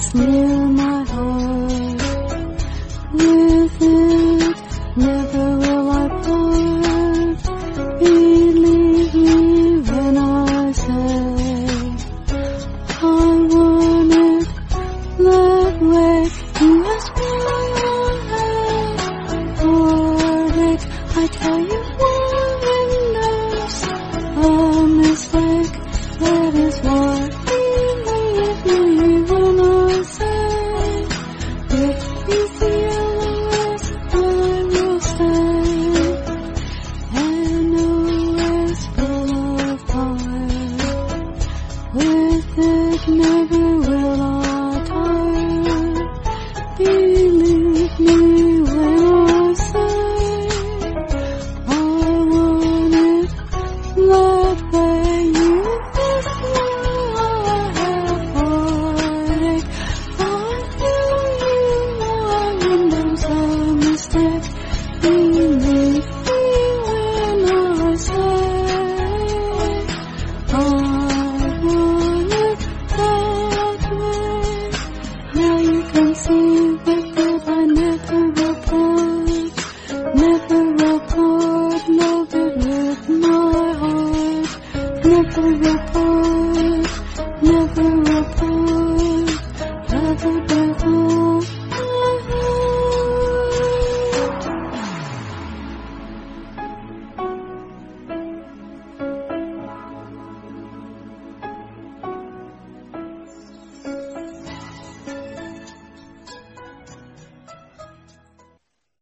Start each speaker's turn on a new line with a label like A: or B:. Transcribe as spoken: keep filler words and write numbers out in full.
A: close near my heart. With it, never will I part. Believe me when I say I want it that way. You ask why I have heartache. I tell you wonders a mistake. That is why believe me when I say if you feel the rest, I will stay. And always full of heart. With it never